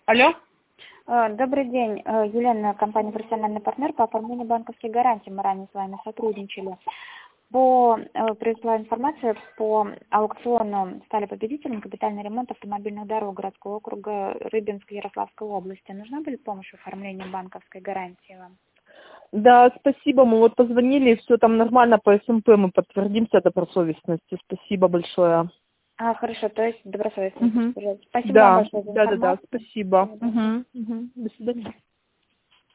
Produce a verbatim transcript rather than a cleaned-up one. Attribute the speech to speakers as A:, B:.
A: Алло?
B: Э, Добрый день, Э, Елена, компания «Профессиональный партнер» по оформлению банковских гарантий. Мы ранее с вами сотрудничали. По, э, пришла информация по аукциону, стали победителем капитальный ремонт автомобильных дорог городского округа Рыбинской Ярославской области. Нужна будет помощь в оформлении банковской гарантии вам?
A: Да, спасибо. Мы вот позвонили, все там нормально по СМП, мы подтвердимся добросовестности. Спасибо большое.
B: А, хорошо, то есть добросовестно.
A: Мгм.
B: Спасибо вам
A: Да,
B: большое за
A: да, да, да,
B: информацию.
A: спасибо.
B: Всего доброго.
A: Мгм, мгм. До свидания.